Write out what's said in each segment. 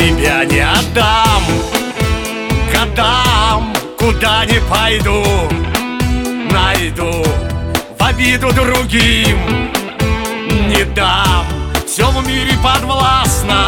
тебя не отдам, годам, куда не пойду, найду в обиду другим. Не дам, все в мире подвластно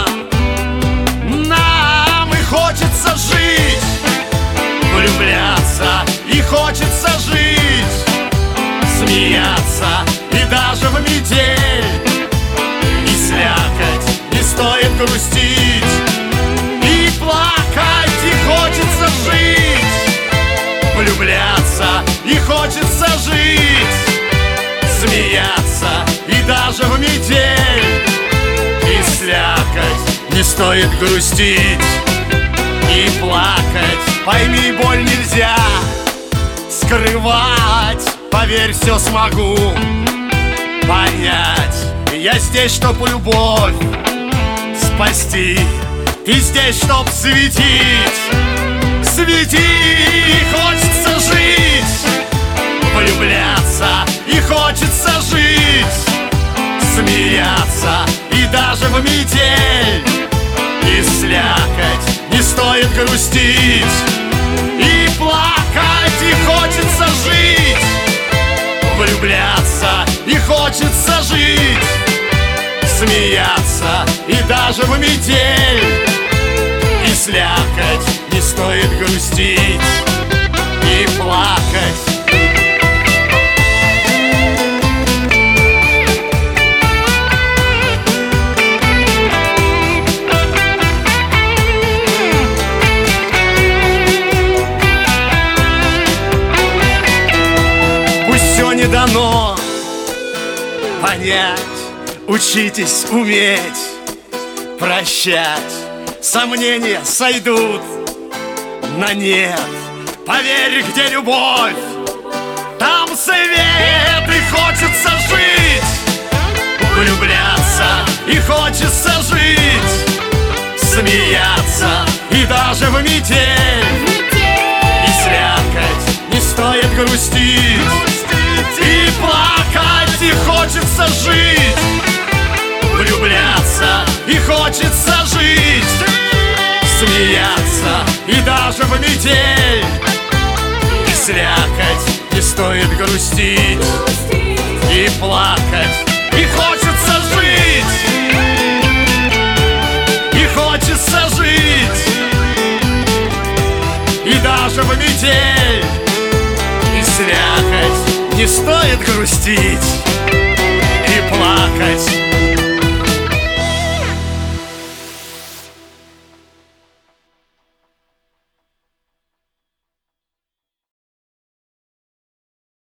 нам, и хочется жить, влюбляться, и хочется жить, смеяться, и даже в метель и слякоть не стоит грустить, и плакать, и хочется жить, влюбляться, и хочется жить, смеяться, и даже в метель и слякоть не стоит грустить и плакать. Пойми, боль нельзя скрывать, поверь, все смогу понять. Я здесь, чтоб любовь спасти, ты здесь, чтоб светить, свети. Хочется жить, влюбляться, и хочется жить, смеяться, и даже в метель и слякоть не стоит грустить и плакать, и хочется жить, влюбляться, и хочется жить, смеяться, и даже в метель и слякоть не стоит грустить и плакать. Не дано понять, учитесь уметь прощать. Сомнения сойдут на нет. Поверь, где любовь, там свет. И хочется жить, влюбляться, и хочется жить, смеяться, и даже в метель и слякоть не стоит грустить и плакать, и хочется жить, влюбляться, и хочется жить, смеяться, и даже в метель и слякоть не стоит грустить и плакать. И хочется жить, и хочется жить, и даже в метель и слякоть не стоит грустить